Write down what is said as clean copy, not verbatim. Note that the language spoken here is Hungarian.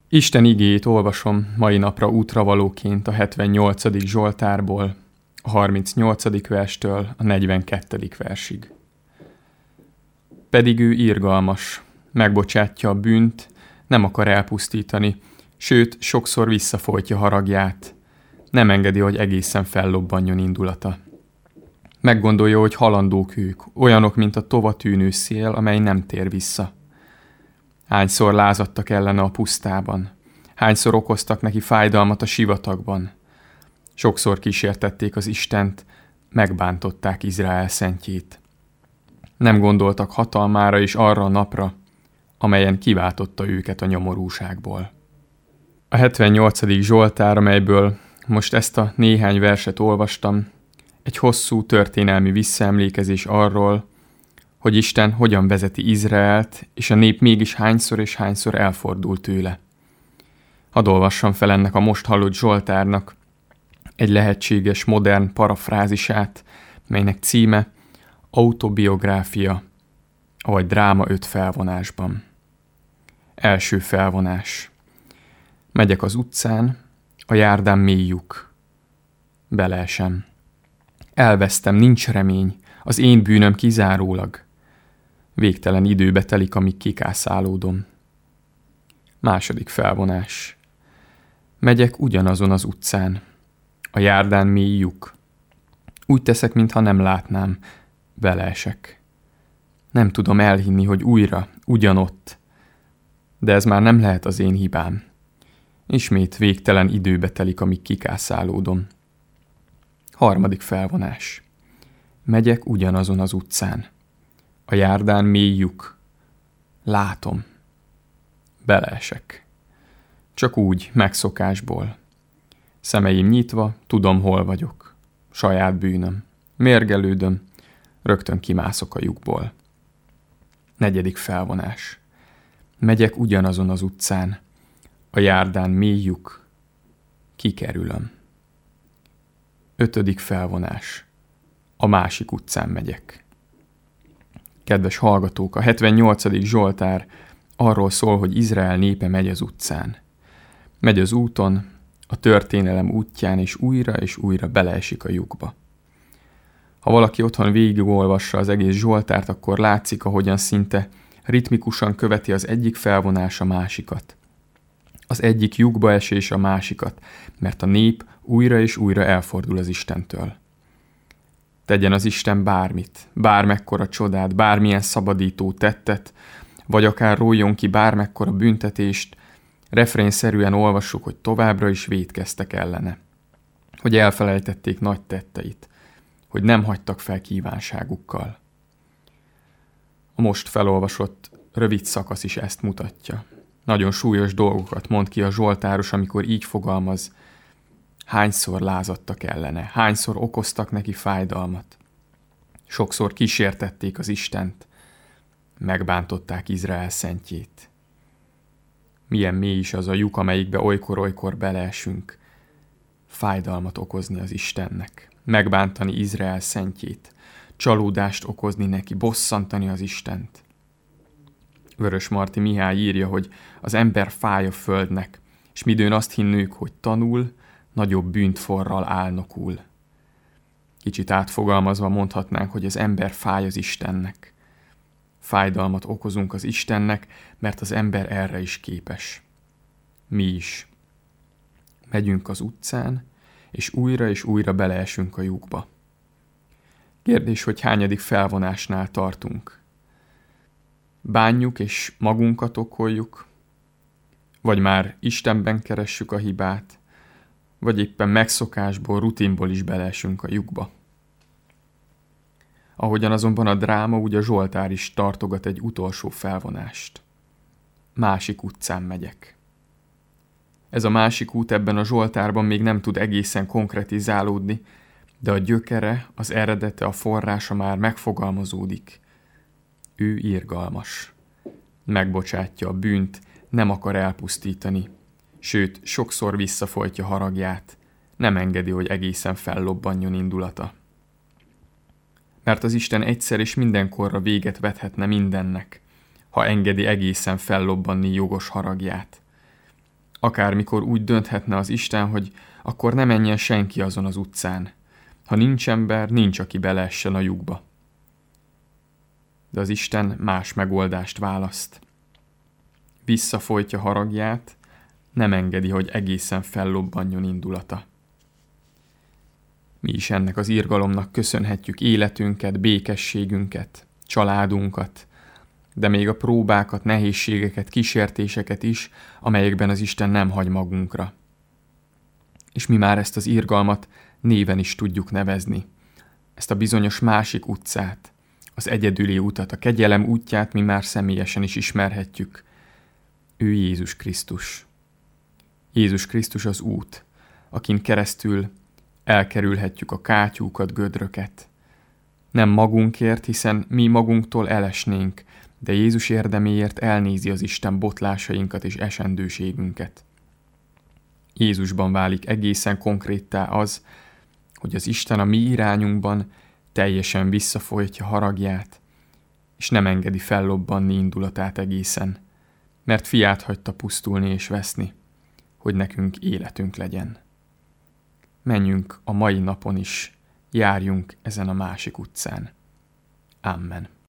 Isten igéjét olvasom mai napra útravalóként a 78. Zsoltárból, a 38. verstől a 42. versig. Pedig ő irgalmas, megbocsátja a bűnt, nem akar elpusztítani, sőt, sokszor visszafolytja haragját, nem engedi, hogy egészen fellobbanjon indulata. Meggondolja, hogy halandók ők, olyanok, mint a tova tűnő szél, amely nem tér vissza. Hányszor lázadtak ellene a pusztában, hányszor okoztak neki fájdalmat a sivatagban. Sokszor kísértették az Istent, megbántották Izrael szentjét. Nem gondoltak hatalmára és arra a napra, amelyen kiváltotta őket a nyomorúságból. A 78. Zsoltár, amelyből most ezt a néhány verset olvastam, egy hosszú történelmi visszaemlékezés arról, hogy Isten hogyan vezeti Izraelt, és a nép mégis hányszor és hányszor elfordult tőle. Hadd olvassam fel ennek a most hallott Zsoltárnak egy lehetséges modern parafrázisát, melynek címe Autobiográfia, vagy Dráma 5 felvonásban. Első felvonás. Megyek az utcán, a járdán mély lyuk. Beleesem. Elvesztem, nincs remény, az én bűnöm kizárólag. Végtelen időbe telik, amíg kikászálódom. Második felvonás. Megyek ugyanazon az utcán. A járdán mély lyuk. Úgy teszek, mintha nem látnám. Beleesek. Nem tudom elhinni, hogy újra, ugyanott. De ez már nem lehet az én hibám. Ismét végtelen időbe telik, amíg kikászálódom. Harmadik felvonás. Megyek ugyanazon az utcán. A járdán mély lyuk. Látom. Beleesek. Csak úgy, megszokásból. Szemeim nyitva, tudom, hol vagyok. Saját bűnöm. Mérgelődöm, rögtön kimászok a lyukból. Negyedik felvonás. Megyek ugyanazon az utcán. A járdán mély lyuk. Kikerülöm. Ötödik felvonás. A másik utcán megyek. Kedves hallgatók, a 78. Zsoltár arról szól, hogy Izrael népe megy az utcán. Megy az úton, a történelem útján, és újra beleesik a lyukba. Ha valaki otthon végigolvassa az egész Zsoltárt, akkor látszik, ahogyan szinte ritmikusan követi az egyik felvonás a másikat. Az egyik lyukba esés a másikat, mert a nép újra és újra elfordul az Istentől. Tegyen az Isten bármit, bármekkora csodát, bármilyen szabadító tettet, vagy akár rójjon ki bármekkora büntetést, refrénszerűen olvassuk, hogy továbbra is vétkeztek ellene, hogy elfelejtették nagy tetteit, hogy nem hagytak fel kívánságukkal. A most felolvasott rövid szakasz is ezt mutatja. Nagyon súlyos dolgokat mond ki a zsoltáros, amikor így fogalmaz: hányszor lázadtak ellene, hányszor okoztak neki fájdalmat. Sokszor kísértették az Istent, megbántották Izrael szentjét. Milyen mély is az a lyuk, amelyikbe olykor-olykor beleesünk, fájdalmat okozni az Istennek, megbántani Izrael szentjét, csalódást okozni neki, bosszantani az Istent. Vörösmarty Mihály írja, hogy az ember fáj a földnek, és midőn azt hinnők, hogy tanul, nagyobb bűnt forral álnokul. Kicsit átfogalmazva mondhatnánk, hogy az ember fáj az Istennek. Fájdalmat okozunk az Istennek, mert az ember erre is képes. Mi is. Megyünk az utcán, és újra beleesünk a lyukba. Kérdés, hogy hányadik felvonásnál tartunk. Bánjuk és magunkat okoljuk, vagy már Istenben keressük a hibát, vagy éppen megszokásból, rutinból is beleesünk a lyukba. Ahogyan azonban a dráma, úgy a Zsoltár is tartogat egy utolsó felvonást. Másik utcán megyek. Ez a másik út ebben a Zsoltárban még nem tud egészen konkretizálódni, de a gyökere, az eredete, a forrása már megfogalmazódik. Ő irgalmas. Megbocsátja a bűnt, nem akar elpusztítani, sőt, sokszor visszafolytja haragját, nem engedi, hogy egészen fellobbanjon indulata. Mert az Isten egyszer és mindenkorra véget vethetne mindennek, ha engedi egészen fellobbanni jogos haragját. Akármikor úgy dönthetne az Isten, hogy akkor ne menjen senki azon az utcán. Ha nincs ember, nincs, aki beleessen a lyukba. De az Isten más megoldást választ. Visszafolytja haragját, nem engedi, hogy egészen fellobbanjon indulata. Mi is ennek az irgalomnak köszönhetjük életünket, békességünket, családunkat, de még a próbákat, nehézségeket, kísértéseket is, amelyekben az Isten nem hagy magunkra. És mi már ezt az irgalmat néven is tudjuk nevezni. Ezt a bizonyos másik utcát, az egyedüli utat, a kegyelem útját mi már személyesen is ismerhetjük. Ő Jézus Krisztus. Jézus Krisztus az út, akin keresztül elkerülhetjük a kátyúkat, gödröket. Nem magunkért, hiszen mi magunktól elesnénk, de Jézus érdeméért elnézi az Isten botlásainkat és esendőségünket. Jézusban válik egészen konkréttá az, hogy az Isten a mi irányunkban teljesen visszafolytja haragját, és nem engedi fellobbanni indulatát egészen, mert fiát hagyta pusztulni és veszni, hogy nekünk életünk legyen. Menjünk a mai napon is, járjunk ezen a másik utcán. Amen.